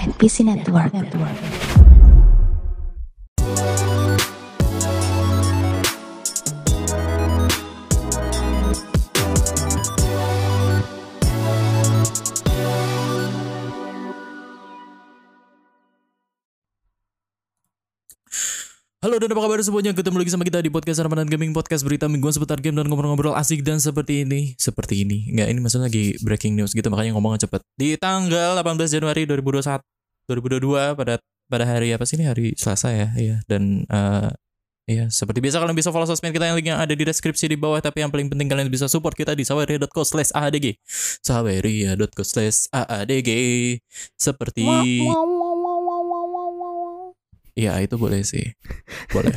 NPC Network. Halo dan apa kabar semuanya, ketemu lagi sama kita di podcast Ramadan Gaming, podcast berita mingguan seputar game dan ngobrol-ngobrol asik dan seperti ini. Enggak, ini maksudnya lagi breaking news gitu, makanya ngomongnya cepet. Di tanggal 18 Januari 2022 pada hari apa sih ini, hari Selasa ya. Iya, dan ya, seperti biasa kalian bisa follow sosmed kita yang linknya ada di deskripsi di bawah. Tapi yang paling penting kalian bisa support kita di saweria.co/aadg. saweria.co/aadg. Seperti iya, itu boleh sih. Boleh.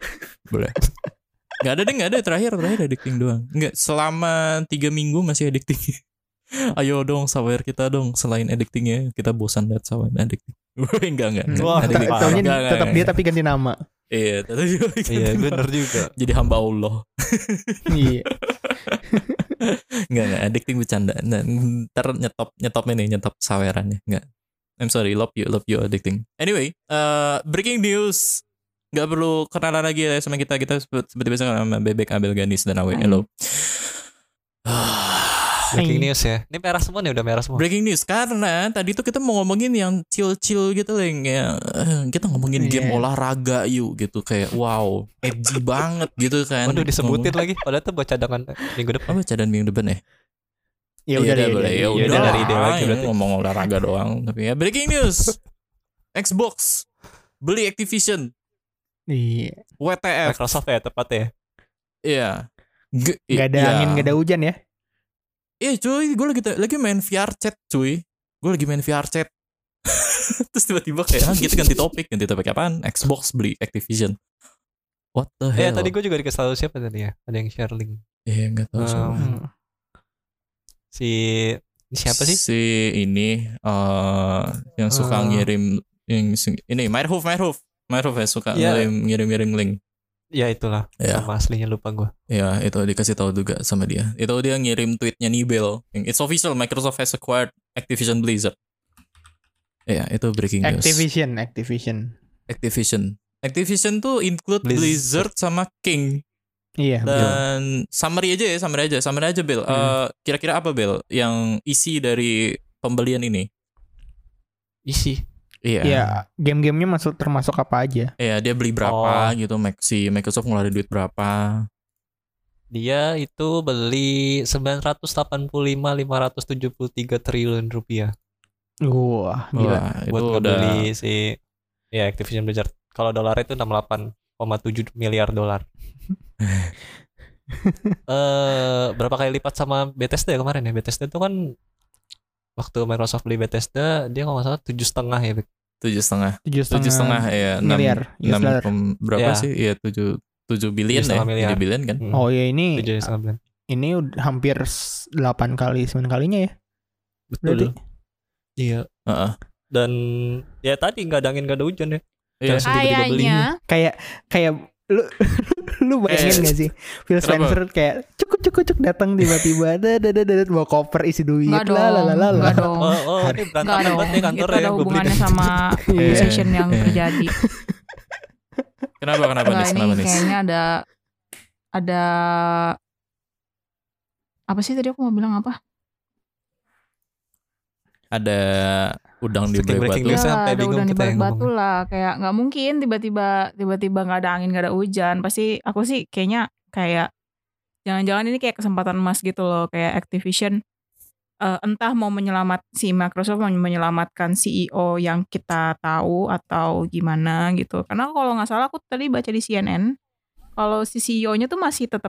Gak ada terakhir addicting doang. Enggak, selama 3 minggu masih addicting. Ayo dong sawer kita dong, selain addictingnya kita bosan lihat sawer addicting. Enggak. Wah, Taunya tetap dia tapi ganti nama. Iya, tetap dia. Iya, benar juga. Jadi hamba Allah. Iya. Enggak, addicting bercanda. Ntar nyetop sawerannya. Enggak. I'm sorry, love you addicting. Anyway, breaking news. Gak perlu kenalan lagi ya sama kita seperti biasa sama Bebek, Abel, Ganis, dan Awe. Hello. Breaking news ya. Ini merah semua nih, udah merah semua. Breaking news karena tadi tuh kita mau ngomongin yang chill gitu Leng, ya. Kita ngomongin game olahraga yuk gitu, kayak wow, edgy banget gitu kan. Waduh, disebutin lagi. Padahal tuh buat cadangan minggu depan. Apa cadangan minggu depan ya? Ya udah dari ide lagi berarti. Ngomong olahraga doang. Tapi ya, breaking news. Xbox beli Activision. Iya. WTF. Microsoft ya tepatnya. Iya. Gak ada angin, gak ada hujan ya. Iya cuy, gue lagi main VR chat cuy. Gue lagi main VR chat. Terus tiba-tiba kayak gitu ganti topik apaan? Xbox beli Activision. What the hell? Tadi gue juga dikasih tahu siapa tadi ya? Ada yang share link. Iya, enggak tahu siapa. Ini siapa sih? Si ini yang suka ngirim yang ini Myrhof ya, suka ngirim link. Ya itulah. Ya. Sama aslinya lupa gue. Ya, itu dikasih tahu juga sama dia. Itu dia ngirim tweetnya Nibel. It's official, Microsoft has acquired Activision Blizzard. Ya, itu breaking news. Activision tuh include Blizzard sama King. Iya. Dan summary aja Bel. Kira-kira apa Bel yang isi dari pembelian ini? Isi. Iya. Ya, game-gamenya termasuk apa aja? Iya, dia beli berapa gitu, si Microsoft ngeluarin duit berapa? Dia itu beli 985,573 triliun rupiah. Wah, gila. Buat ngebeli si Activision Blizzard. Kalau dolar itu 68,7 miliar dolar. Berapa kali lipat sama Bethesda ya kemarin ya? Bethesda itu kan waktu Microsoft beli Bethesda dia kalau nggak salah 7,5 ya. 7,5 ya, miliar. 6 berapa sih? Iya, 7 billion ya. 7 billion kan? Oh ya, ini 7,5 billion. Ini hampir 8 kali 9 kalinya ya. Betul. Iya. Dan ya tadi nggak ada angin nggak ada hujan ya. Iya. Kayaknya Kayak lu bayangin gak sih Phil Spencer kayak cuk datang tiba-tiba ada bawa koper isi duit nggak dong. Ini berantakan banget nih kantor itu ya. ada hubungannya sama conversation yang terjadi. Kenapa nih? Kayaknya ada apa sih tadi aku mau bilang apa? Ada udang di balik batu. Ya, ada udang di balik batu lah. Kayak nggak mungkin tiba-tiba nggak ada angin, nggak ada hujan. Pasti aku sih kayaknya kayak jangan-jangan ini kayak kesempatan emas gitu loh. Kayak Activision entah mau si Microsoft mau menyelamatkan CEO yang kita tahu atau gimana gitu. Karena kalau nggak salah aku tadi baca di CNN, kalau si CEO-nya tuh masih tetap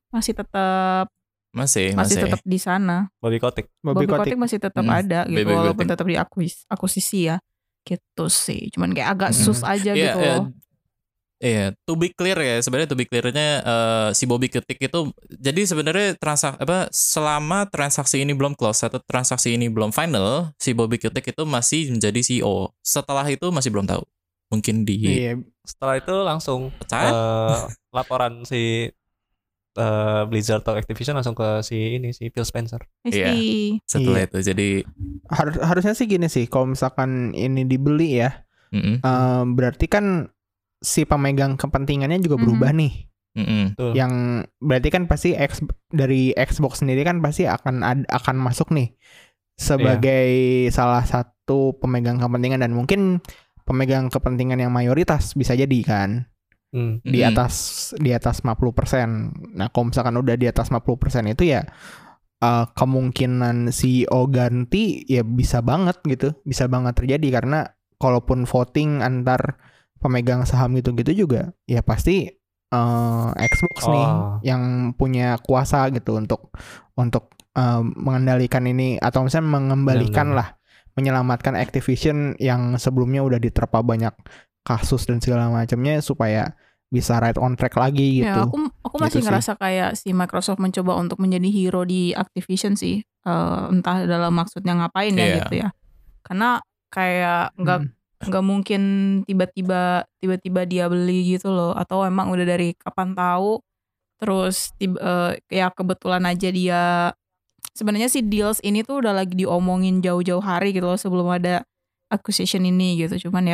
masih tetap di sana. Bobby Kotick masih tetap ada gitu, walaupun tetap diakuisisi ya. Gitu sih. Cuman kayak agak sus aja gitu loh. Iya, to be clear-nya si Bobby Kotick itu jadi sebenarnya selama transaksi ini belum close atau transaksi ini belum final, si Bobby Kotick itu masih menjadi CEO. Setelah itu masih belum tahu. Mungkin setelah itu langsung laporan si Blizzard atau Activision langsung ke si Phil Spencer. Iya. Setelah itu jadi harusnya sih gini sih, kalau misalkan ini dibeli ya, berarti kan si pemegang kepentingannya juga berubah nih. Yang berarti kan pasti dari Xbox sendiri kan pasti akan masuk nih sebagai salah satu pemegang kepentingan, dan mungkin pemegang kepentingan yang mayoritas bisa jadi kan di atas 50%. Nah, kalau misalkan udah di atas 50% itu ya kemungkinan CEO ganti ya bisa banget terjadi, karena kalaupun voting antar pemegang saham gitu-gitu juga ya pasti Xbox nih yang punya kuasa gitu untuk mengendalikan ini, atau misalnya mengembalikan lah, menyelamatkan Activision yang sebelumnya udah diterpa banyak kasus dan segala macamnya supaya bisa right on track lagi gitu. Ya, aku masih gitu ngerasa kayak si Microsoft mencoba untuk menjadi hero di Activision sih. Entah dalam maksudnya ngapain ya gitu ya. Karena kayak nggak mungkin tiba-tiba dia beli gitu loh, atau emang udah dari kapan tahu, terus ya kebetulan aja dia sebenarnya si deals ini tuh udah lagi diomongin jauh-jauh hari gitu loh sebelum ada acquisition ini gitu. Cuman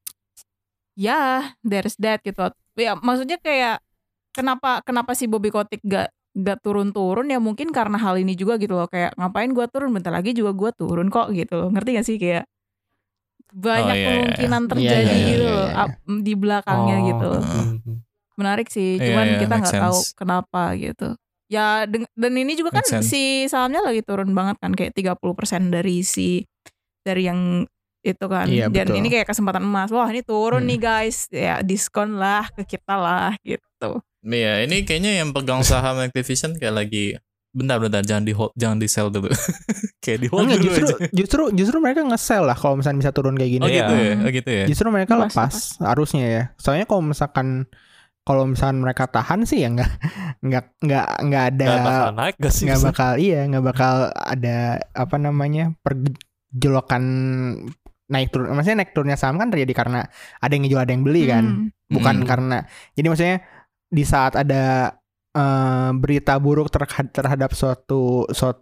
ya there's that gitu. Ya maksudnya kayak kenapa si Bobby Kotick gak turun-turun, ya mungkin karena hal ini juga gitu loh, kayak ngapain gue turun, bentar lagi juga gue turun kok gitu loh, ngerti gak sih, kayak banyak kemungkinan terjadi gitu loh di belakangnya gitu. Menarik sih, cuman kita nggak tahu kenapa gitu. Ya dan ini juga kan si sahamnya lagi turun banget kan, kayak 30% dari yang itu kan. Dan betul. Ini kayak kesempatan emas. Wah, ini turun nih guys. Ya diskon lah ke kita lah gitu. Iya, ini kayaknya yang pegang saham Activision kayak lagi bentar jangan di sell dulu. Kayak di hold dulu. Justru mereka nge-sell lah kalau misalnya bisa turun kayak gini. Gitu ya. Justru mereka lepas harusnya ya. Soalnya kalau misalkan mereka tahan sih ya nggak ada, nggak bakal ada pergejolokan naik turun. Maksudnya naik turunnya saham kan terjadi karena ada yang ngejual, ada yang beli kan, bukan karena. Jadi maksudnya di saat ada berita buruk terhadap suatu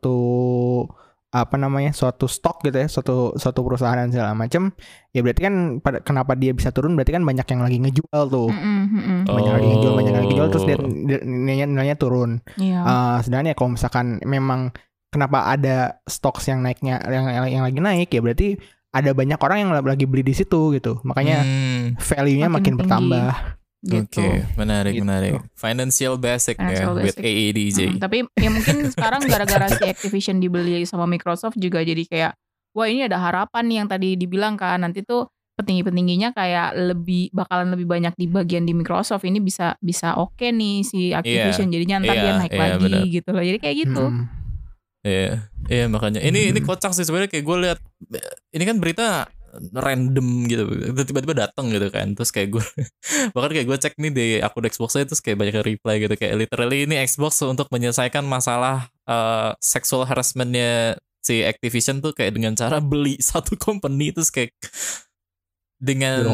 stok gitu ya, suatu perusahaan dan segala macam, ya berarti kan kenapa dia bisa turun, berarti kan banyak yang lagi ngejual tuh. Banyak yang ngejual terus dia nilainya turun. Sedangkan ya kalau misalkan memang kenapa ada stocks yang naiknya yang lagi naik, ya berarti ada banyak orang yang lagi beli di situ gitu. Makanya value-nya makin bertambah. Gitu. Oke, menarik. Financial basic with AADJ. Tapi ya mungkin sekarang gara-gara si Activision dibeli sama Microsoft juga jadi kayak, wah ini ada harapan nih yang tadi dibilang kan, nanti tuh petinggi-petingginya kayak bakalan lebih banyak di bagian di Microsoft, ini bisa oke nih si Activision, jadinya ntar dia naik lagi bener. Gitu loh. Jadi kayak gitu. Iya makanya ini kocak sih sebenarnya, kayak gue lihat ini kan berita random gitu, tiba-tiba datang gitu kan, terus kayak gue bahkan kayak gue cek nih di akun Xbox saya, terus kayak banyak reply gitu, kayak literally ini Xbox untuk menyelesaikan masalah sexual harassmentnya si Activision tuh kayak dengan cara beli satu company, terus kayak dengan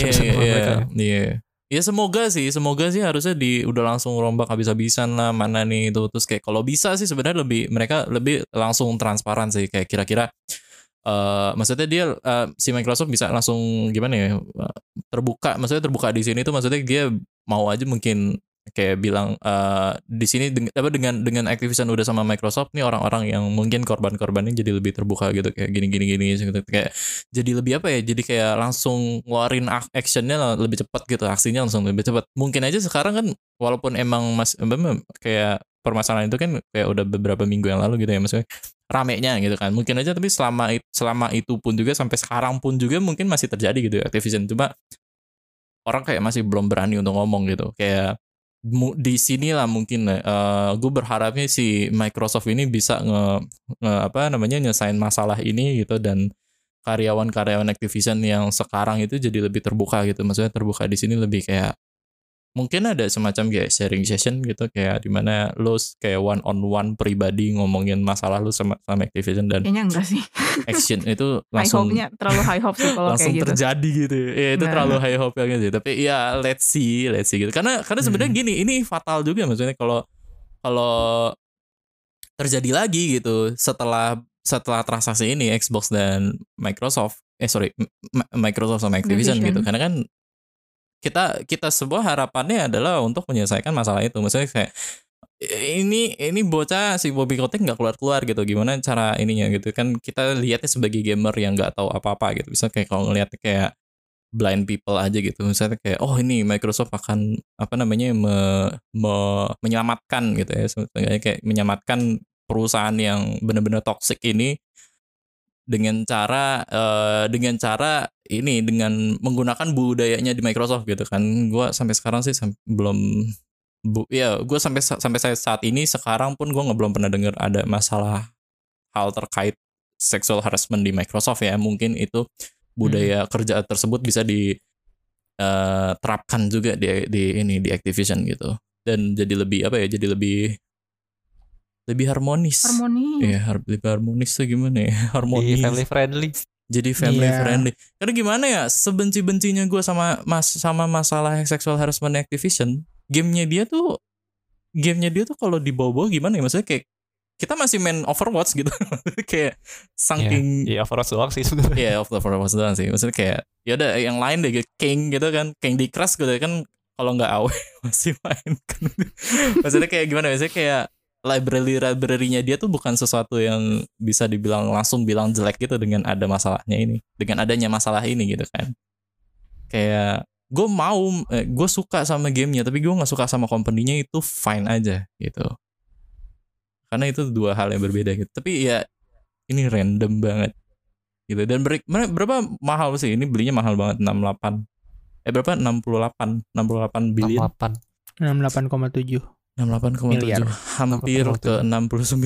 ya semoga sih harusnya udah langsung rombak habis-habisan lah mana nih itu. Terus kayak kalau bisa sih sebenarnya mereka lebih langsung transparan sih, kayak kira-kira maksudnya dia si Microsoft bisa langsung gimana ya, terbuka di sini tuh, maksudnya dia mau aja mungkin kayak bilang di sini dengan Activision udah sama Microsoft nih, orang-orang yang mungkin korban-korbannya jadi lebih terbuka gitu, kayak gini gitu, kayak jadi lebih jadi kayak langsung ngeluarin actionnya lebih cepat gitu, aksinya langsung lebih cepat. Mungkin aja sekarang kan walaupun emang kayak permasalahan itu kan kayak udah beberapa minggu yang lalu gitu ya, maksudnya ramenya gitu kan, mungkin aja, tapi selama itu pun juga sampai sekarang pun juga mungkin masih terjadi gitu ya Activision, cuma orang kayak masih belum berani untuk ngomong gitu. Kayak di sini lah mungkin gue berharapnya si Microsoft ini bisa nyelesain masalah ini gitu, dan karyawan Activision yang sekarang itu jadi lebih terbuka gitu. Maksudnya terbuka di sini lebih kayak mungkin ada semacam kayak sharing session gitu, kayak dimana lo kayak one on one pribadi ngomongin masalah lo sama Activision, dan kayaknya enggak sih action itu langsung terlalu high hope sih kalau langsung kayak gitu terjadi gitu ya, itu terlalu high hope gitu. Tapi ya let's see gitu, karena sebenarnya gini, ini fatal juga maksudnya kalau kalau terjadi lagi gitu setelah transaksi ini Xbox dan Microsoft Microsoft sama Activision gitu, karena kan kita semua harapannya adalah untuk menyelesaikan masalah itu. Maksudnya kayak ini bocah si Bobby Kotick nggak keluar gitu, gimana cara ininya gitu kan, kita lihatnya sebagai gamer yang nggak tahu apa-apa gitu. Misalnya kayak kalau ngelihat kayak blind people aja gitu, misalnya kayak ini Microsoft akan menyelamatkan gitu ya, sebetulnya kayak menyelamatkan perusahaan yang benar-benar toxic ini dengan cara dengan menggunakan budayanya di Microsoft gitu kan. Gue sampai sekarang sih gue sampai saat ini sekarang pun gue belum pernah dengar ada masalah hal terkait sexual harassment di Microsoft ya. Mungkin itu budaya kerja tersebut bisa diterapkan juga di Activision gitu, dan jadi lebih lebih harmonis. Iya, lebih harmonis tuh gimana ya? Harmonis. Family friendly. Jadi family friendly. Karena gimana ya? Sebenci-bencinya gue sama masalah sexual harassment Activision, gamenya dia tuh kalau dibawa-bawa gimana ya? Maksudnya kayak kita masih main Overwatch gitu. Kayak saking Overwatch doang sih sebenarnya. Iya, Overwatch doang sih. Maksudnya kayak ya udah yang lain deh, King gitu kan. King di Crash gitu kan, kalau nggak AW masih main kan. Maksudnya kayak gimana? Maksudnya kayak library-nya dia tuh bukan sesuatu yang bisa dibilang langsung bilang jelek gitu dengan ada masalahnya ini, dengan adanya masalah ini gitu kan. Kayak gue suka sama gamenya, tapi gue nggak suka sama company-nya, itu fine aja gitu. Karena itu dua hal yang berbeda gitu. Tapi ya ini random banget gitu. Dan berapa mahal sih ini, belinya mahal banget, 68 billion. 68,7 68,7, hampir ke 69.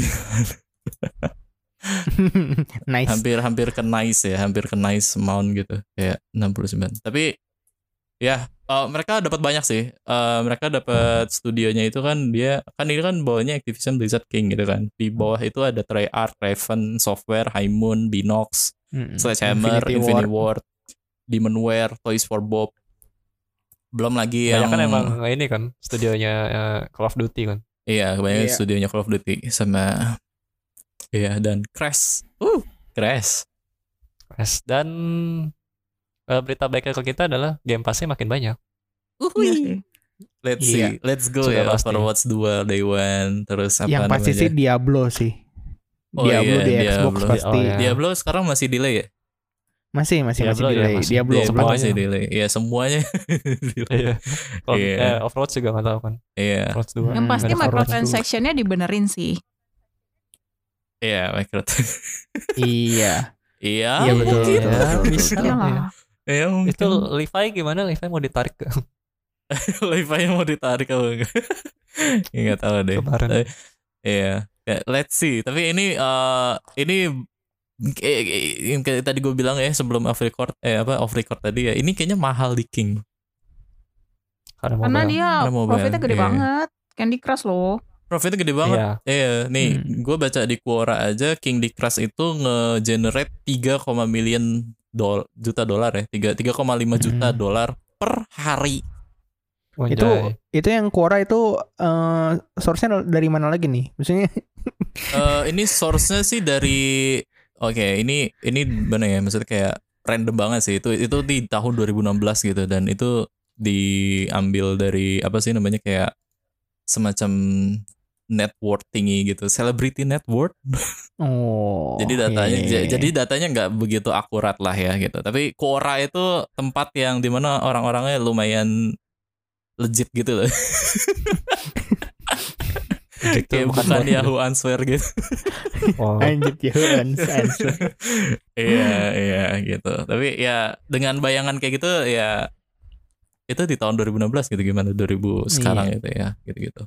Nice. hampir ke nice amount gitu, kayak 69. Tapi ya mereka dapat banyak sih. Mereka dapat studionya itu kan, dia kan ini kan bawahnya Activision Blizzard King gitu kan. Di bawah itu ada Treyarch, Raven Software, High Moon, Binox, Sledgehammer, Infinity Ward, Demonware, Toys for Bob. Belum lagi yang kan emang ini kan studionya Call of Duty kan. Iya, kebanyakan studionya Call of Duty sama dan Crash. Crash. Dan berita baiknya ke kita adalah Game Pass-nya makin banyak. Let's see. Let's go ya. Overwatch 2 Day One, terus apa yang pasti sih Diablo sih. Diablo di Xbox pasti. Diablo sekarang masih delay ya? Masih delay. Diablo masih delay. Ya semuanya. Overwatch juga nggak tahu kan. Iya. Overwatch 2. Yang pasti microtransaction-nya dibenerin sih. Iya, Iya betul. Bisa. Ya, itu Levi gimana? Levi mau ditarik ke? Levi mau ditarik apa enggak? Enggak tahu deh. Iya. Let's see. Tapi ini yang tadi gue bilang ya sebelum off record tadi ya, ini kayaknya mahal di King. Karena dia profitnya gede banget. Candy Crush loh. Profitnya gede banget. Nih gue baca di Quora aja, Candy Crush itu nge-generate 3, juta dolar ya. 3,5 juta dolar per hari. Itu yang Quora itu source-nya dari mana lagi nih? Maksudnya ini source-nya sih dari ini bener ya, maksudnya kayak random banget sih. Itu di tahun 2016 gitu, dan itu diambil dari apa sih namanya, kayak semacam net worth tinggi gitu, celebrity net worth. Jadi datanya nggak begitu akurat lah ya gitu. Tapi Quora itu tempat yang dimana orang-orangnya lumayan legit gitu loh. Kayak bukan Yahoo Answer gitu. Anjir, Yahoo Answer. Iya gitu. Tapi ya dengan bayangan kayak gitu ya, itu di tahun 2016 gitu, gimana 2000 sekarang gitu ya, gitu-gitu.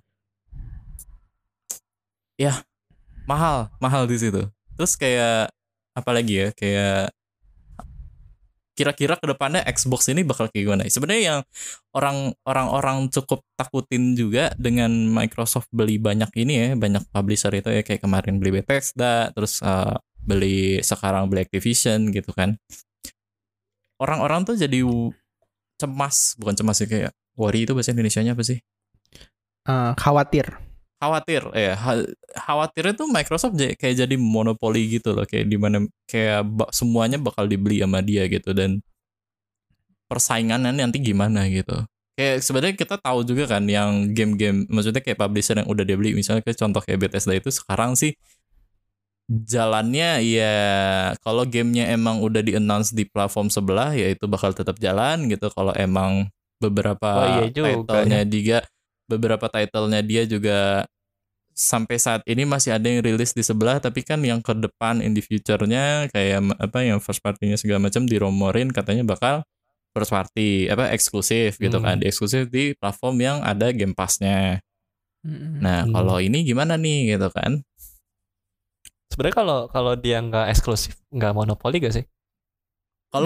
Ya, mahal di situ. Terus kayak apalagi ya, kayak kira-kira kedepannya Xbox ini bakal kayak gimana? Sebenarnya yang orang-orang cukup takutin juga dengan Microsoft beli banyak ini ya, banyak publisher itu ya, kayak kemarin beli Bethesda, terus sekarang beli Activision gitu kan. Orang-orang tuh jadi bukan cemas sih, kayak worry itu bahasa Indonesianya apa sih? Khawatir. khawatirnya tuh Microsoft kayak jadi monopoli gitu loh, kayak dimana kayak semuanya bakal dibeli sama dia gitu, dan persaingannya nanti gimana gitu. Kayak sebenarnya kita tahu juga kan yang game-game, maksudnya kayak publisher yang udah dibeli, misalnya kayak contoh kayak Bethesda itu sekarang sih jalannya ya kalau gamenya emang udah di-announce di platform sebelah ya itu bakal tetap jalan gitu. Kalau emang beberapa titlenya dia juga sampai saat ini masih ada yang rilis di sebelah, tapi kan yang ke depan in the future-nya kayak yang first party-nya segala macam dirumorin katanya bakal first party eksklusif gitu kan, eksklusif di platform yang ada Game Pass-nya. Nah, kalau ini gimana nih gitu kan? Sebenarnya kalau dia nggak eksklusif, nggak monopoli gak sih? Kalau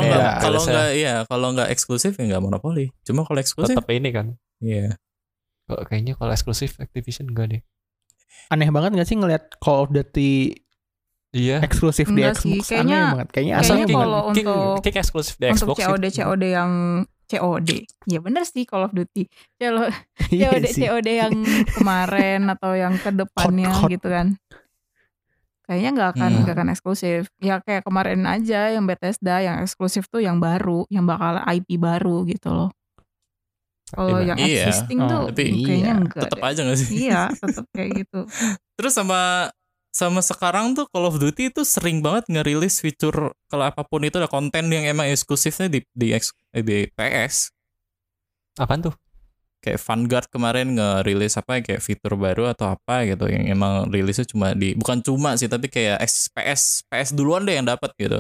nggak eksklusif ya nggak monopoli. Cuma kalau eksklusif tetap ini kan. Iya. Kayaknya kalau eksklusif Activision enggak deh. Aneh banget gak sih ngelihat Call of Duty eksklusif di Xbox? Kayaknya kalau untuk eksklusif di Xbox COD yang COD. Ya bener sih Call of Duty. COD yang kemarin atau yang kedepannya gitu kan. Kayaknya nggak akan eksklusif. Ya kayak kemarin aja yang Bethesda yang eksklusif tuh yang baru, yang bakal IP baru gitu loh. Kalau yang existing tuh kayaknya enggak. Tetap aja nggak sih? Iya, tetap kayak gitu. Terus sama sekarang tuh Call of Duty itu sering banget ngerilis fitur kalau apapun itu ada konten yang emang eksklusifnya di PS. Apaan tuh? Kayak Vanguard kemarin ngerilis kayak fitur baru atau apa gitu yang emang rilisnya bukan cuma sih, tapi kayak PS duluan deh yang dapat gitu.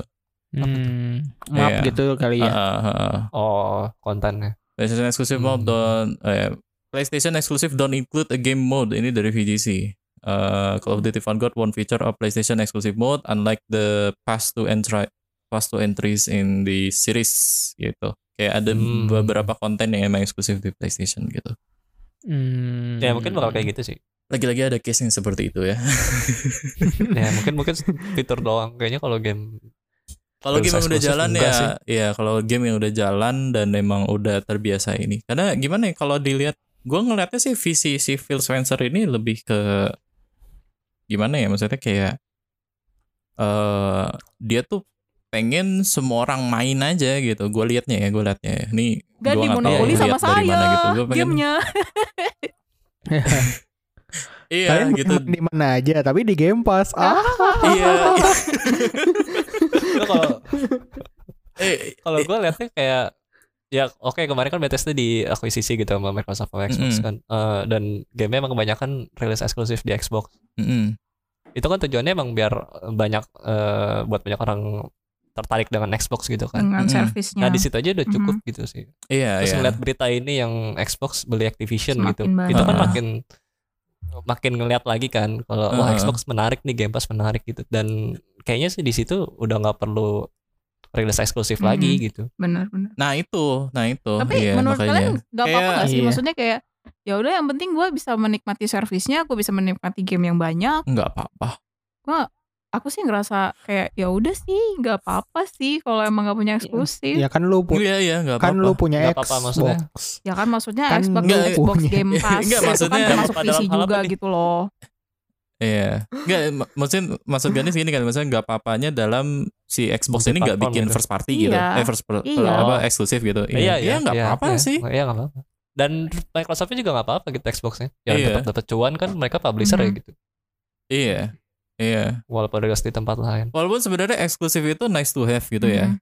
Map gitu kali ya. Kontennya. PlayStation exclusive mode PlayStation exclusive don't include a game mode. Ini dari VGC. Call of Duty Vanguard won't feature a PlayStation exclusive mode unlike the past two entries in the series gitu. Kayak ada beberapa konten yang emang eksklusif di PlayStation gitu. Ya mungkin bakal kayak gitu sih. Lagi-lagi ada case yang seperti itu ya. Ya mungkin fitur doang. Kayaknya kalau game yang udah jalan kalau game yang udah jalan dan emang udah terbiasa ini. Karena gimana ya kalau dilihat, gue ngeliatnya sih visi si Phil Spencer ini lebih ke gimana ya, maksudnya kayak dia tuh pengen semua orang main aja gitu. Gue liatnya. Ini gak dimonopoli sama saya gitu. gamenya. Iya kalian gitu. Di mana aja tapi di Game Pass. Iya. Kalau gue liatnya kayak ya oke, kemarin kan Bethesda diakuisisi gitu sama Microsoft sama Xbox kan, dan game-nya emang kebanyakan rilis eksklusif di Xbox. Itu kan tujuannya emang biar buat banyak orang tertarik dengan Xbox gitu kan, dengan servisnya. Nah di situ aja udah cukup gitu sih. Terus ngeliat berita ini yang Xbox beli Activision gitu, itu kan makin ngeliat lagi kan kalau Xbox menarik nih, Game Pass menarik gitu, dan kayaknya sih di situ udah nggak perlu rilis eksklusif lagi gitu. Benar. Nah itu. Tapi menurut kalian nggak apa-apa nggak sih? Maksudnya kayak ya udah yang penting gue bisa menikmati servisnya, gue bisa menikmati game yang banyak. Nggak apa-apa. Aku sih ngerasa kayak ya udah sih nggak apa-apa sih kalau emang nggak punya eksklusif. Ya kan lu punya lu punya Xbox. Ya kan maksudnya Xbox Game Pass itu kan termasuk PC juga gitu loh. Iya. Maksud Ganis gini kan, maksudnya nggak apa-apanya dalam si Xbox ini nggak bikin first party gitu, eksklusif gitu. Iya nggak apa-apa sih. Iya nggak apa-apa. Dan Microsoftnya juga nggak apa-apa gitu Xboxnya. Ya tetap dapat cuan kan, mereka publisher ya gitu. Iya. Walaupun rilis di tempat lain. Walaupun sebenarnya eksklusif itu nice to have gitu ya.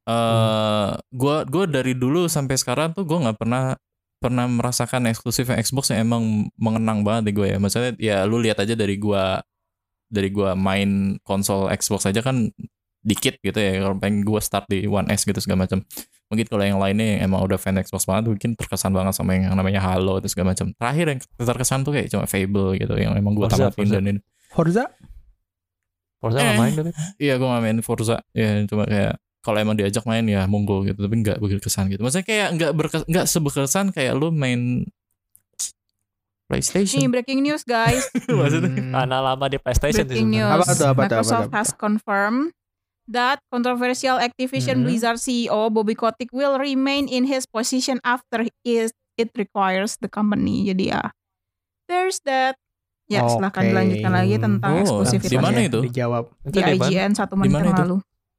Gue dari dulu sampai sekarang tuh gue nggak pernah merasakan eksklusif Xbox yang emang mengenang banget di gue ya. Maksudnya ya lu lihat aja dari gue main konsol Xbox aja kan dikit gitu ya. Kalau pengen gue start di One S gitu segala macam. Mungkin kalau yang lainnya yang emang udah fan Xbox banget mungkin terkesan banget sama yang namanya Halo itu segala macam. Terakhir yang terkesan tuh kayak cuma Fable gitu yang emang gue tamatin dan ini. Forza nggak main tapi. Iya gue nggak main Forza. Ya cuma kayak kalau emang diajak main ya monggo gitu, tapi nggak berkesan gitu. Maksudnya kayak nggak seberkesan kayak lu main PlayStation. Nih breaking news guys. Maksudnya karena lama di PlayStation. Breaking news. Apa Microsoft has confirmed that controversial Activision Blizzard CEO Bobby Kotick will remain in his position after it requires the company. Jadi ya, there's that. Ya, silahkan dilanjutkan lagi tentang eksklusivitas. Di mana itu? Dijawab. Di IGN 1 menit yang lalu.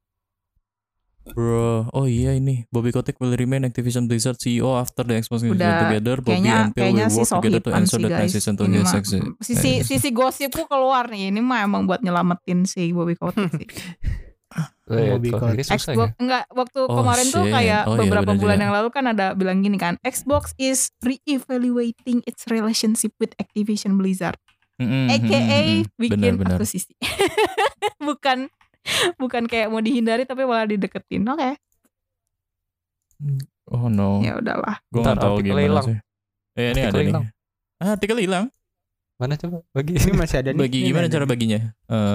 Bro, oh iya ini Bobby Kotick will remain Activision Blizzard CEO after the Xbox together. Bobby and Phil will work together to ensure the transition to new success. Sisi gosipku keluar nih. Ini mah emang buat nyelamatin si Bobby Kotick sih. Xbox enggak waktu kemarin tuh kayak beberapa bulan yang lalu kan ada bilang gini kan, Xbox is re-evaluating its relationship with Activision Blizzard, aka bikin akuisisi. bukan kayak mau dihindari tapi malah dideketin. Oke. Oh no. Ya udahlah. Gue nggak tahu gimana hilang. Sih. Ini ada nih. Artikel hilang. Mana coba bagi? Ini masih ada nih. Bagi gimana cara baginya?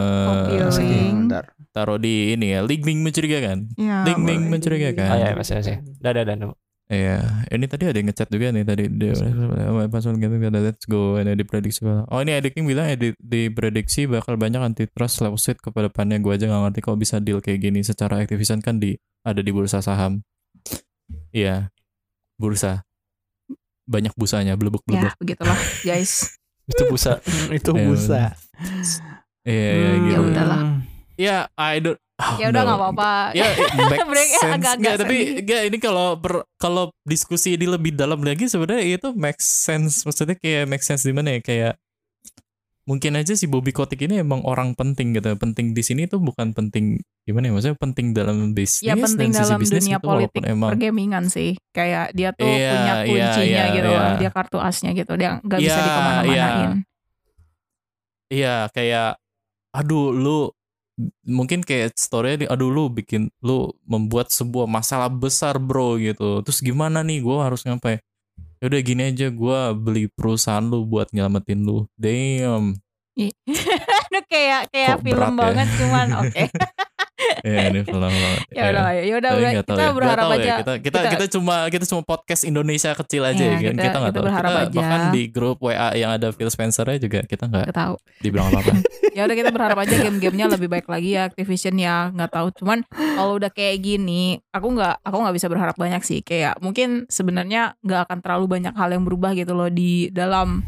Taruh di ini ya. Link mencurigakan. Ya, link mencurigakan. Oh ya masih. Dadah. Iya, ini tadi ada yang ngechat juga nih tadi. Password gitu ada let's go ada diprediksi. Oh ini Edik bilang diprediksi bakal banyak antitrust lawsuit ke depannya. Gue aja nggak ngerti kok bisa deal kayak gini. Secara Activision kan ada di bursa saham. Iya, bursa. Banyak busanya, blebek. Ya begitulah guys. Itu busa. Itu busa. Iya gitu. Ya udahlah. Ya I don't. Ya udah nggak apa-apa. Ya make sense. Agak-agak tapi ini kalau diskusi ini lebih dalam lagi sebenarnya itu make sense. Maksudnya kayak make sense di mana ya, kayak mungkin aja si Bobby Kotick ini emang orang penting gitu. Penting di sini tuh bukan penting gimana ya, maksudnya penting dalam bisnis. Ya penting dan dalam sisi dunia gitu, politik emang, pergamingan sih. Kayak dia tuh punya kuncinya gitu loh. Dia kartu asnya gitu. Dia nggak bisa dikemana-manain. Iya kayak aduh lu mungkin kayak story-nya lu membuat sebuah masalah besar bro gitu. Terus gimana nih gue harus ngapain? Yaudah gini aja, gue beli perusahaan lu buat nyelamatin lu. Damn. kayak film banget ya? Cuman oke. Ya ini film banget. Ya udah kita berharap aja. Kita cuma podcast Indonesia kecil aja ya, kita nggak tahu. Berharap aja. Bahkan di grup WA yang ada Phil Spencer-nya juga kita nggak tahu. Dibilang apa-apa. Ya udah kita berharap aja game-gamenya lebih baik lagi ya Activision ya, nggak tahu. Cuman kalau udah kayak gini, aku nggak bisa berharap banyak sih. Kayak mungkin sebenarnya nggak akan terlalu banyak hal yang berubah gitu loh di dalam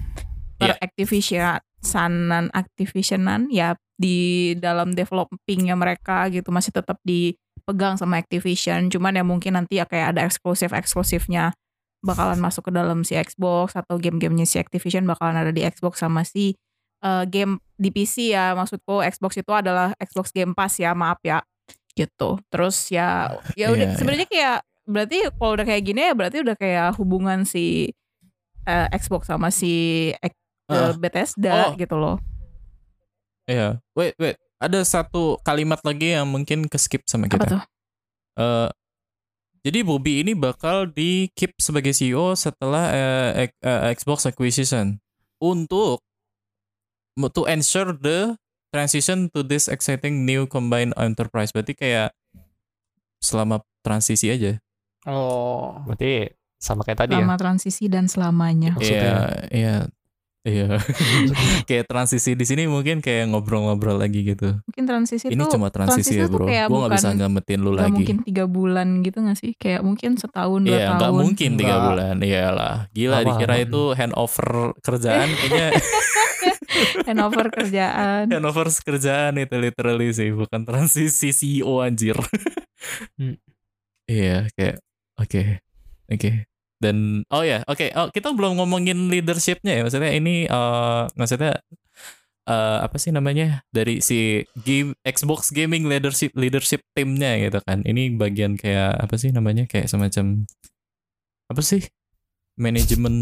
Activisionan ya, di dalam developingnya mereka gitu masih tetap dipegang sama Activision. Cuman ya mungkin nanti ya kayak ada eksklusifnya bakalan masuk ke dalam si Xbox, atau game-gamenya si Activision bakalan ada di Xbox sama si game di PC ya. Maksudku Xbox itu adalah Xbox Game Pass ya, maaf ya gitu. Terus ya udah sebenarnya kayak berarti kalau udah kayak gini ya berarti udah kayak hubungan si Xbox sama si Bethesda gitu loh. Iya, wait, ada satu kalimat lagi yang mungkin ke-skip sama kita. Apa tuh? Jadi Bobby ini bakal di-keep sebagai CEO setelah Xbox acquisition untuk to ensure the transition to this exciting new combined enterprise. Berarti kayak selama transisi aja. Oh, berarti sama kayak tadi selama transisi dan selamanya. Iya. Kayak transisi di sini mungkin kayak ngobrol-ngobrol lagi gitu. Mungkin transisi ini cuma transisi ya bro. Gue gak bisa nyelamatin lu lagi. Mungkin 3 bulan gitu gak sih? Kayak mungkin setahun 2 tahun. Iya gak mungkin 3 bulan. Iyalah. Gila dikira itu handover kerjaan kayaknya. Handover kerjaan. Handover kerjaan itu literally sih. Bukan transisi CEO anjir. Iya kayak Oke. Dan kita belum ngomongin leadershipnya ya, maksudnya ini apa sih namanya dari si Xbox Gaming leadership timnya gitu kan. Ini bagian kayak apa sih namanya, kayak semacam apa sih manajemen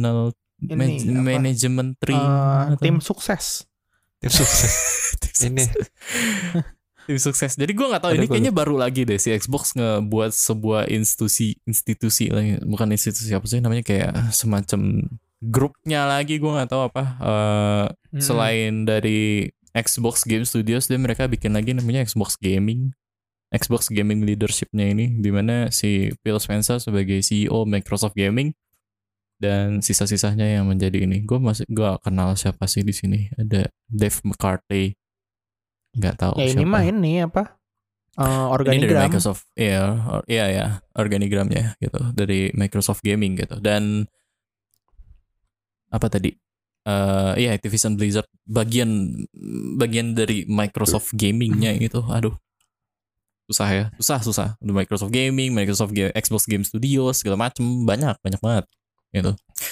tim sukses. Ini tim sukses. Jadi gue nggak tahu, ini kayaknya baru lagi deh si Xbox ngebuat sebuah institusi lagi, bukan institusi apa sih namanya, kayak semacam grupnya lagi. Gue nggak tahu apa. Selain dari Xbox Game Studios, dan mereka bikin lagi namanya Xbox Gaming leadershipnya ini, dimana si Phil Spencer sebagai CEO Microsoft Gaming dan sisa-sisanya yang menjadi ini. Gue gak kenal siapa sih di sini. Ada Dave McCarthy. Nggak tahu ya siapa. Ini mah ini apa organigram. Ini dari Microsoft, iya organigramnya gitu dari Microsoft Gaming gitu. Dan apa tadi Activision Blizzard bagian dari Microsoft Gaming-nya itu. Aduh. Susah ya. Susah. Microsoft Gaming, Xbox Game Studios segala macem, banyak banget gitu.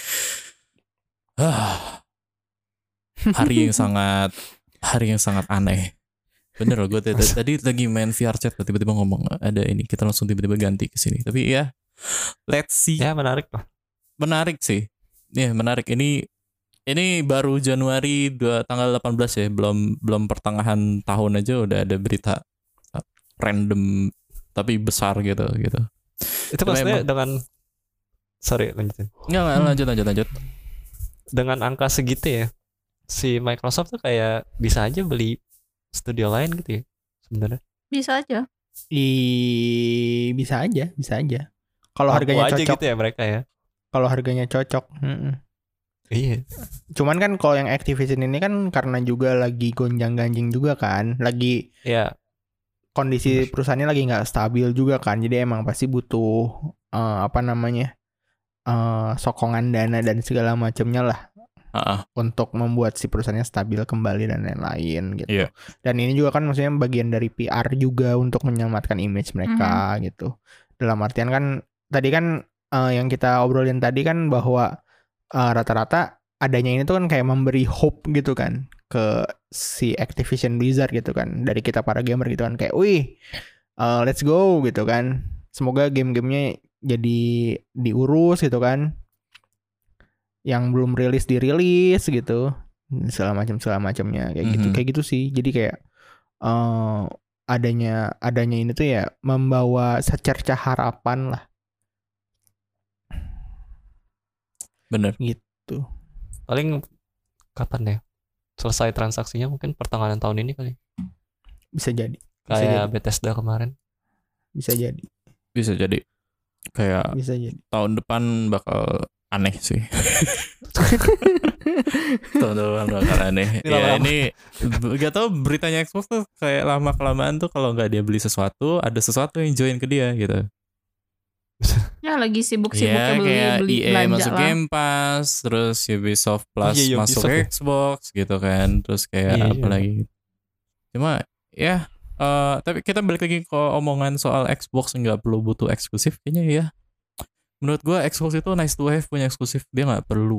Hari yang sangat aneh. Bener loh, gue tadi lagi main VR chat tiba-tiba ngomong ada ini, kita langsung tiba-tiba ganti ke sini. Tapi ya let's see. Ya menarik lah. Menarik sih. Ya menarik. Ini baru Januari tanggal 18 ya, belum pertengahan tahun aja udah ada berita random tapi besar gitu. Itu maksudnya dengan lanjutin. Enggak, lanjut. Dengan angka segitu ya, si Microsoft tuh kayak bisa aja beli studio lain gitu ya sebenarnya. Bisa aja. Bisa aja. Kalau harganya cocok gitu ya mereka ya. Kalau harganya cocok. Iya. Cuman kan kalau yang Activision ini kan karena juga lagi gonjang-ganjing juga kan, lagi kondisi perusahaannya lagi nggak stabil juga kan, jadi emang pasti butuh sokongan dana dan segala macamnya lah. Untuk membuat si perusahaannya stabil kembali dan lain-lain gitu. Yeah. Dan ini juga kan maksudnya bagian dari PR juga untuk menyelamatkan image mereka gitu. Dalam artian kan tadi kan yang kita obrolin tadi kan bahwa rata-rata adanya ini tuh kan kayak memberi hope gitu kan ke si Activision Blizzard gitu kan, dari kita para gamer gitu kan, kayak let's go gitu kan. Semoga game-gamenya jadi diurus gitu kan. Yang belum rilis dirilis gitu, segala macamnya kayak gitu sih. Jadi kayak adanya ini tuh ya membawa secercah harapan lah. Bener gitu. Paling kapan ya selesai transaksinya, mungkin pertengahan tahun ini kali. Bisa jadi. Kayak Bethesda kemarin. Bisa jadi. Kayak tahun depan bakal aneh sih. Tahun depan bakal aneh. Ya ini gak tau, beritanya Xbox tuh kayak lama-kelamaan tuh kalau gak dia beli sesuatu, ada sesuatu yang join ke dia gitu. Ya lagi sibuk-sibuknya beli EA belanja masuk lah. Game Pass, terus Ubisoft Plus masuk Xbox gitu kan, terus kayak apa lagi. Cuma ya tapi kita balik lagi ke omongan soal Xbox nggak perlu butuh eksklusif, kayaknya ya. Menurut gue Xbox itu nice to have punya eksklusif, dia nggak perlu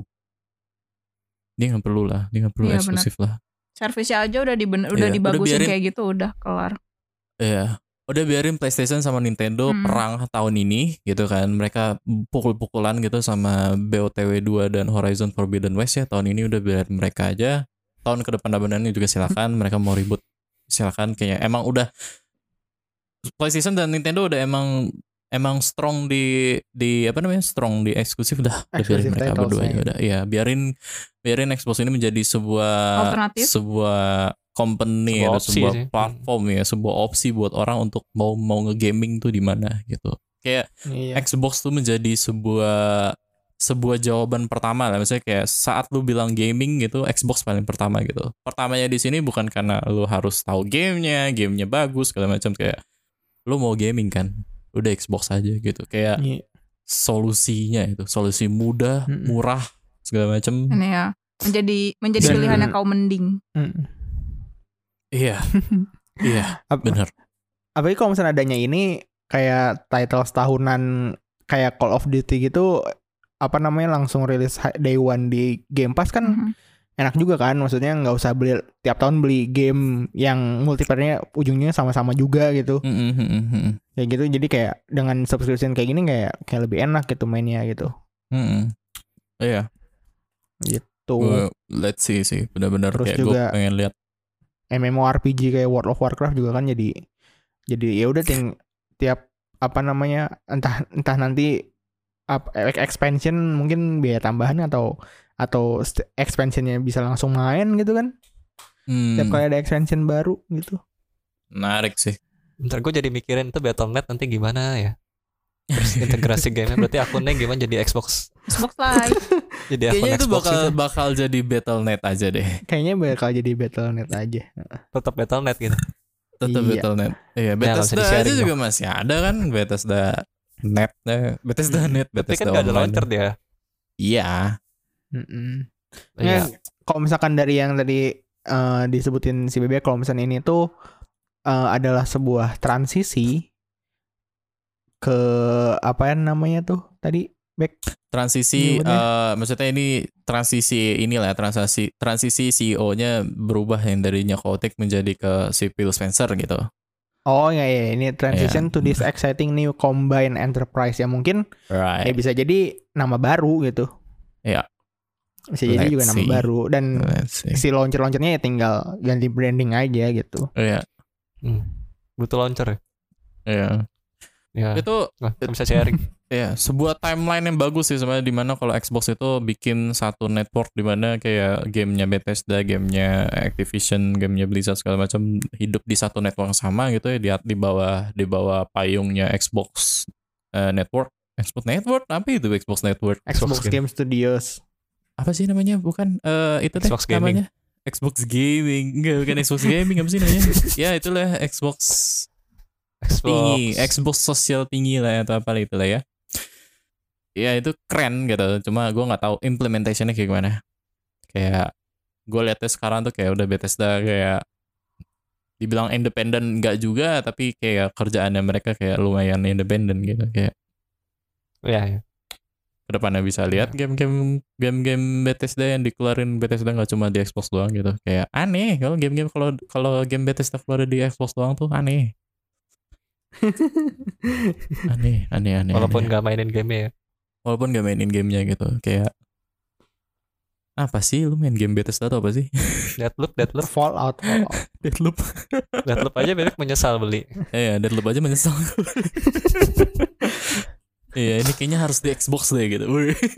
eksklusif lah. Servisnya aja udah dibagusin kayak gitu, udah kelar. Iya. Udah biarin PlayStation sama Nintendo perang tahun ini gitu kan. Mereka pukul-pukulan gitu sama BOTW 2 dan Horizon Forbidden West ya. Tahun ini udah biarin mereka aja. Tahun ke depan juga silakan. Mereka mau ribut silakan. Kayaknya emang udah PlayStation dan Nintendo udah emang strong di strong di eksklusif dah. Biarin mereka berdua aja udah. Iya, biarin Xbox ini menjadi sebuah company atau sebuah platform ya, sebuah opsi buat orang untuk mau nge-gaming tuh di mana gitu. Kayak Xbox tuh menjadi sebuah jawaban pertama lah. Misalnya kayak saat lu bilang gaming gitu, Xbox paling pertama gitu. Pertamanya di sini bukan karena lu harus tahu gamenya bagus segala macam, kayak lu mau gaming kan, udah Xbox aja gitu. Kayak solusinya itu, solusi mudah, murah segala macam. Ini ya menjadi pilihannya kaum mending. Iya, benar. Apalagi kalau misalnya adanya ini kayak title tahunan kayak Call of Duty gitu, langsung rilis day one di Game Pass kan enak juga kan. Maksudnya nggak usah beli tiap tahun beli game yang multiplayernya ujungnya sama-sama juga gitu. Kayak gitu, jadi kayak dengan subscription kayak gini kayak lebih enak gitu mainnya gitu. Iya. Gitu. Let's see sih, benar-benar kayak gue pengen lihat. MMORPG kayak World of Warcraft juga kan jadi ya udah tiap entah nanti expansion mungkin biaya tambahan atau expansionnya bisa langsung main gitu kan. Tiap kali ada expansion baru gitu. Menarik sih. Bentar, gue jadi mikirin tuh Battle.net nanti gimana ya. Terus integrasi gamenya berarti akunnya gimana jadi Xbox Live. Jadi kayaknya itu bakal jadi Battle.net aja deh. Kayaknya bakal jadi Battle.net aja. Tetap Battle.net gitu. Tetap Battle.net. Iya, Bethesda aja juga masih ada kan, Bethesda.net. Tapi kan gak ada launcher dia. Iya. Iya. Kalau misalkan dari yang tadi disebutin si Bebe, kalau misalnya ini tuh adalah sebuah transisi ke apa namanya tuh tadi transisi maksudnya ini transisi CEO-nya berubah yang darinya Kotick menjadi ke si Phil Spencer gitu. Oh ya ini transition to this exciting new combined enterprise yang mungkin ya bisa jadi nama baru gitu. Iya. Bisa jadi juga nama baru dan si launcher-launchernya ya tinggal ganti branding aja gitu. Iya. Butuh launcher ya. Iya. Ya. Itu bisa sharing. Ya, sebuah timeline yang bagus sih sebenarnya, dimana kalau Xbox itu bikin satu network dimana kayak gamenya Bethesda, gamenya Activision, gamenya Blizzard segala macam hidup di satu network yang sama gitu ya, di bawah payungnya Xbox Network. Xbox Network apa itu Xbox Network? Xbox Game Studios. Apa sih namanya? Bukan itu deh Xbox Gaming. namanya. Xbox Gaming. Enggak, bukan Xbox Gaming, apa sih namanya? Ya itulah Xbox tinggi, Xbox sosial tinggi lah atau apa itu lah ya. Ya itu keren gitu, cuma gue nggak tahu implementationnya kayak gimana. Kayak gue liatnya sekarang tuh kayak udah Bethesda kayak dibilang independen nggak juga, tapi kayak kerjaannya mereka kayak lumayan independen gitu kayak. Ya. Kedepannya bisa lihat game-game Bethesda yang dikeluarin Bethesda nggak cuma di Xbox doang gitu. Kayak aneh kalau game-game kalau game Bethesda keluar di Xbox doang tuh aneh. aneh. Walaupun nggak mainin game ya. Walaupun gak mainin gamenya gitu. Kayak apa sih lu main game Bethesda atau apa sih? Deathloop Fallout Deathloop aja Bebek menyesal beli. Iya, Deathloop aja menyesal. Iya, ini kayaknya harus di Xbox deh gitu.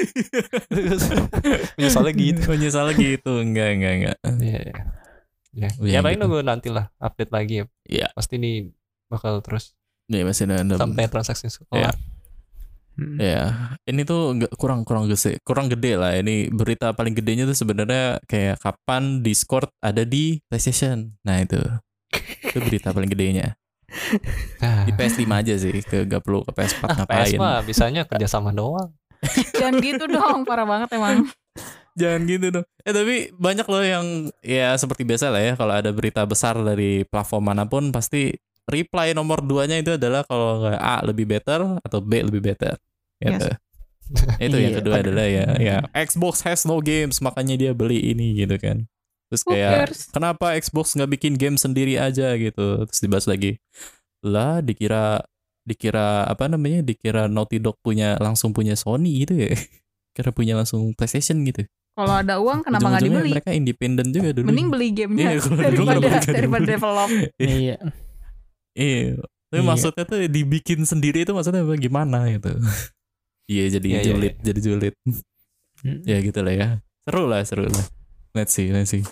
Menyesalnya gitu. Enggak. Iya. Ya paling nunggu nanti lah update lagi ya. Iya. Pasti ini bakal terus. Iya, masih ada sampai transaksi kelar. Ya, ini tuh kurang gede lah. Ini berita paling gedenya tuh sebenarnya kayak kapan Discord ada di PlayStation. Nah itu berita paling gedenya. Di PS5 aja sih, gak perlu ke PS4 ngapain. PS mah bisanya kerjasama doang. Jangan gitu dong, parah banget emang. Jangan gitu dong. Tapi banyak loh yang ya seperti biasa lah ya, kalau ada berita besar dari platform manapun pasti reply nomor 2-nya itu adalah kalau nggak A lebih better atau B lebih better. Gitu. Yes. Itu yang kedua adalah ya Xbox has no games, makanya dia beli ini gitu kan. Terus kayak kenapa Xbox nggak bikin game sendiri aja gitu. Terus dibahas lagi lah, dikira apa namanya, dikira Naughty Dog langsung punya Sony gitu ya. Kira punya langsung PlayStation gitu. Kalau ada uang kenapa nggak dibeli? Mereka independen juga dulu. Mending beli gamenya daripada develop. Iya. Tapi maksudnya tuh dibikin sendiri itu maksudnya gimana gitu. Iya jadi julid. Ya gitu lah ya. Seru lah. Let's see.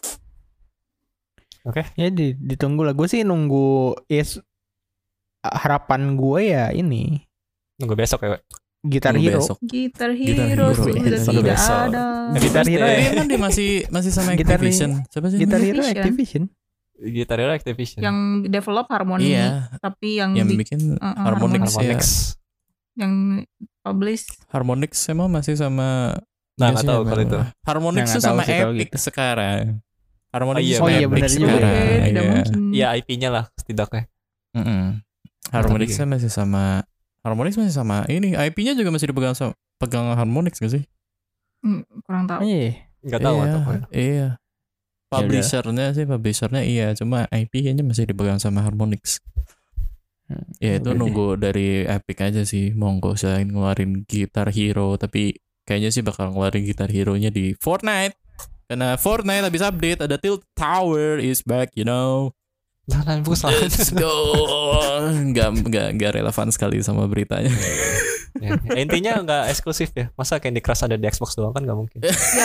Oke. Ya ditunggu lah. Gue sih nunggu harapan gue ya ini. Nunggu besok ya, Pak. Gitar Hero sudah tidak ada. Gitar Hero kan dia masih sama Activision. Siapa sih? Gitar Hero Activision. Yang develop Harmony, tapi yang bikin Harmonix. Yang publish Harmonix emang masih sama. Nah nggak tahu kalau itu. Harmonix itu sama Epic sekarang. Harmonix sama Epic sekarang. Iya IP-nya lah setidaknya. Harmonix masih sama ini, IP-nya juga masih pegang Harmonix gak sih? Kurang tahu. Nggak tahu atau apa. Iya. Publishernya iya, cuma IP-nya masih dipegang sama Harmonix. Ya itu nunggu dari Epic aja sih, mau nggak usah ngeluarin Guitar Hero, tapi kayaknya sih bakal ngeluarin Guitar Hero-nya di Fortnite. Karena Fortnite habis update, ada Tilt Tower is back, you know. Let's go. Nggak relevan sekali sama beritanya. Intinya nggak eksklusif ya. Masa Candy Crush ada di Xbox doang kan nggak mungkin.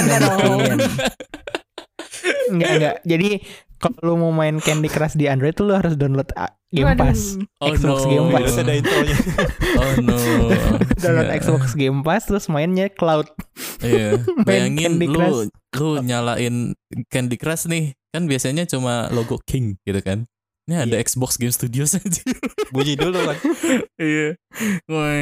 Enggak. Jadi kalau lu mau main Candy Crush di Android tuh lu harus download Game Pass. Xbox Game Pass. Ada intronya. Oh no. Download Xbox Game Pass terus mainnya cloud. Iya. Bayangin lu nyalain Candy Crush nih. Kan biasanya cuma logo King gitu kan. Ini ada Xbox Game Studios aja. Bunyi dulu kan. Iya.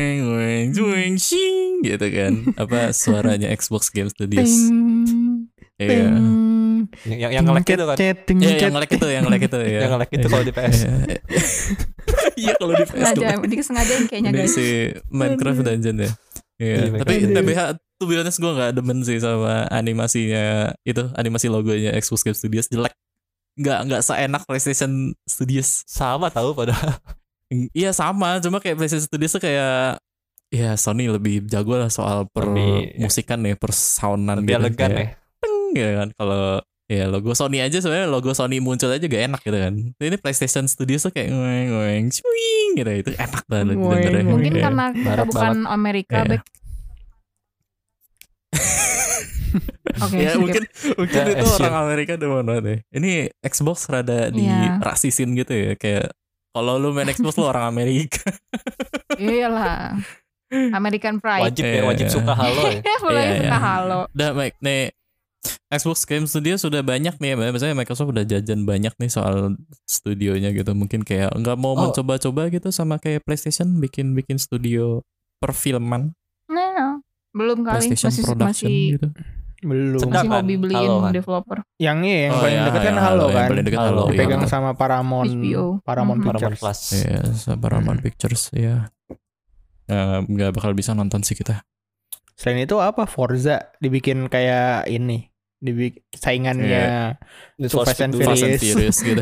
Weng, shing gitu kan. Apa suaranya Xbox Game Studios. Iya. Yang nge-lag itu kan. Iya, yang nge-lag itu ya. Yang nge-lag itu kalau di PS. Iya, kalau di PS. Disengajain kayaknya guys. Si Minecraft Dungeon ya. Iya, tapi TBH tuh bilangnya gue gak demen sih sama animasinya itu, animasi logonya Xbox Game Studios jelek. Gak seenak PlayStation Studios. Sama tahu padahal. Iya sama, cuma kayak PlayStation Studios tuh kayak ya Sony lebih jago lah soal musikan ya, per soundan lebih elegan ya. Gitu kan. Kalau ya logo Sony aja sebenarnya logo Sony muncul aja gak enak gitu kan. Ini PlayStation Studios tuh kayak ngoeng swing gitu, itu enak banget. Mungkin karena kita bukan Amerika, Bek. Okay, ya mungkin itu orang Amerika demen banget ya. Ini Xbox rada dirasisin gitu ya, kayak kalau lu main Xbox lu orang Amerika. Iyalah. American Pride. Wajib suka Halo ya. Suka Halo. Udah Mike nih, Xbox Game Studio sudah banyak nih, misalnya Microsoft udah jajan banyak nih soal studionya gitu. Mungkin kayak nggak mau mencoba-coba gitu sama kayak PlayStation bikin studio perfilman. Nah, belum kali. PlayStation masih gitu. Belum. Masih hobi beliin developer. Yang paling dekat kan Halo kan. Paling dekat Halo. Dipegang sama Paramount Pictures. Iya, sama Paramount Pictures ya. Nggak bakal bisa nonton sih kita. Selain itu apa, Forza dibikin kayak ini, saingannya Fast and Furious gitu.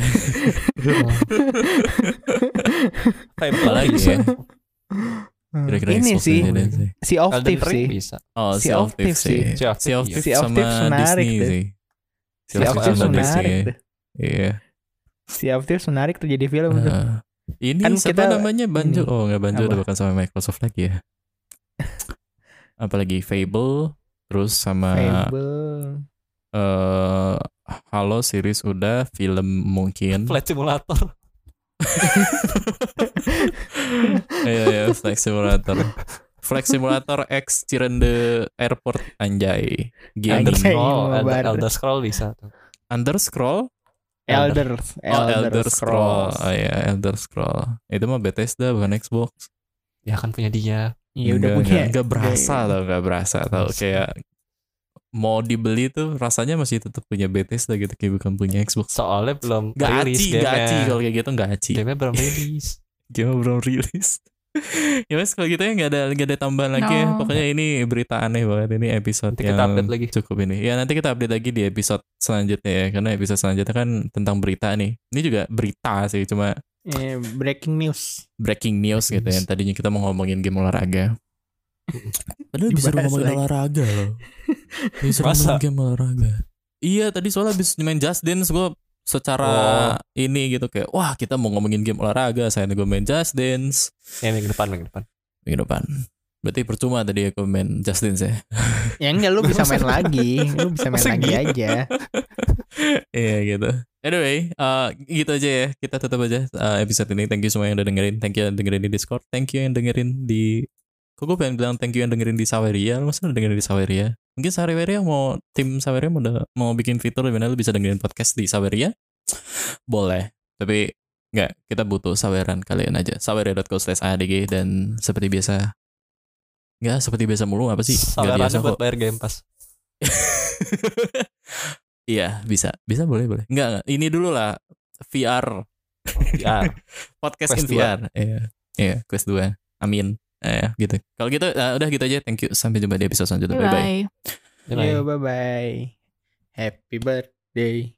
Apa lagi ya? Kira-kira ini sih Sea of Thieves sih. Sea of Thieves sih. Sea of Thieves sama Disney sih. Sea of Thieves menarik. Iya. Sea of Thieves menarik tuh jadi film tuh. Ini kan siapa namanya Banjo? Nggak Banjo udah bukan sama Microsoft lagi ya. Apalagi Fable, terus sama Halo series udah, film mungkin Flight Simulator. Iya, Flight Simulator X Cirende Airport anjay. Elder Scroll bisa tuh. Elder Scroll. Elder Scroll. Oh iya, Elder Scroll. Itu mah Bethesda bukan Xbox. Ya kan punya dia. Iya udah punya. Gak berasa tau kayak mau dibeli tuh rasanya masih tetap punya Bethesda gitu, kayak bukan punya Xbox. Soalnya belum rilis gamenya. Kalau kayak gitu gak aci. Gamenya belum rilis. Ya mas kalau gitu ya nggak ada tambahan lagi ya. Pokoknya ini berita aneh banget, ini episode nanti yang kita update lagi. Cukup ini. Ya nanti kita update lagi di episode selanjutnya ya, karena episode selanjutnya kan tentang berita nih. Ini juga berita sih, cuma breaking news gitu ya. Tadinya kita mau ngomongin game olahraga. Padahal bisa ngomongin olahraga loh. Bisa ngomongin game olahraga. Iya tadi soalnya habis main Just Dance gue secara ini gitu kayak wah kita mau ngomongin game olahraga, saya gue main Just Dance. Ya minggu depan. Berarti percuma tadi aku main Just Dance ya. Ya enggak, lu bisa main lagi. Lu bisa main lagi aja. Iya gitu. Anyway, gitu aja ya. Kita tutup aja episode ini. Thank you semua yang udah dengerin. Thank you yang dengerin di Discord. Thank you yang dengerin di... Kok gue pengen bilang thank you yang dengerin di Saweria. Lu masa udah dengerin di Saweria? Mungkin Saweria tim Saweria mau bikin fitur dimana lu bisa dengerin podcast di Saweria. Boleh. Tapi enggak, kita butuh saweran kalian aja. Saweria.co/adg. Dan seperti biasa, enggak seperti biasa mulu apa sih? Sawerannya buat bayar Game Pass. Iya bisa boleh. Enggak. Ini dulu lah VR. Podcast in VR. Iya, Quest 2. Amin. Gitu. Kalau gitu udah gitu aja. Thank you. Sampai jumpa di episode selanjutnya. Bye bye. Bye bye. Happy birthday.